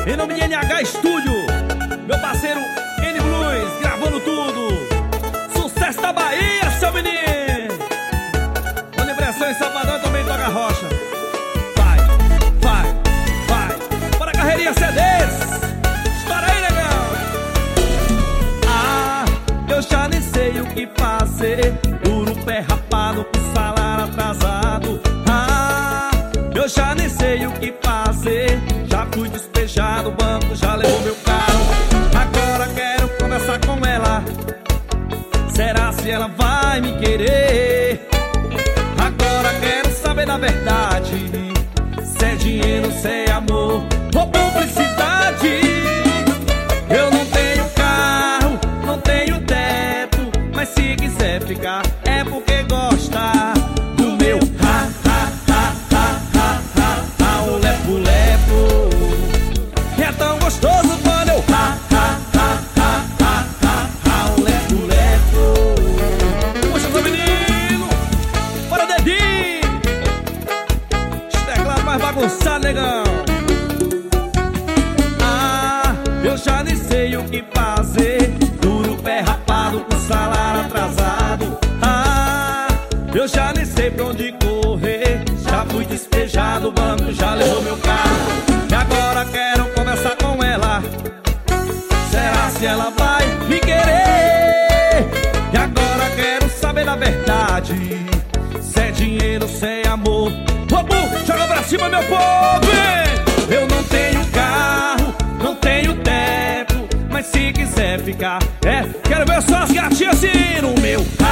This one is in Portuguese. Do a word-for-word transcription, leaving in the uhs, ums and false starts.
Em nome de N H Studio, meu parceiro N Blues, gravando tudo. Sucesso da Bahia, seu menino. Quando impressão em Salvador também toca rocha. Vai, vai, vai. Bora carreirinha C Ds. Estoura aí, legal. Ah, eu já nem sei o que fazer. Duro pé rapado com salário atrasado. Ah, eu já nem sei o que fazer. Já fui despejado, o banco já levou meu carro. Agora quero conversar com ela. Será se ela vai me querer? Agora quero saber da verdade. Se é dinheiro, se é amor ou publicidade. Eu não tenho carro, não tenho teto, mas se quiser ficar é porque gosta do meu ha, ha, ha, ha, ha, ha, ha, o lepo, lepo. É tão gostoso quando eu ha, ha, ha, ha, ha, ha, ha, o lepo, lepo. Puxa, seu menino, bora dedinho. Os teclados mais bagunçados, negão. Ah, eu já nem sei o que fazer. Duro pé rapado com salário atrasado. Ah, eu já nem sei pra onde correr. Já fui despejado, o banco já levou meu carro. E agora quero conversar com ela. Será se ela vai me querer? E agora quero saber da verdade. Se é dinheiro, se é amor. Vamos, joga pra cima, meu povo! Eu não tenho carro, não tenho teto, mas se quiser ficar, é, quero ver só as gatinhas assim no meu.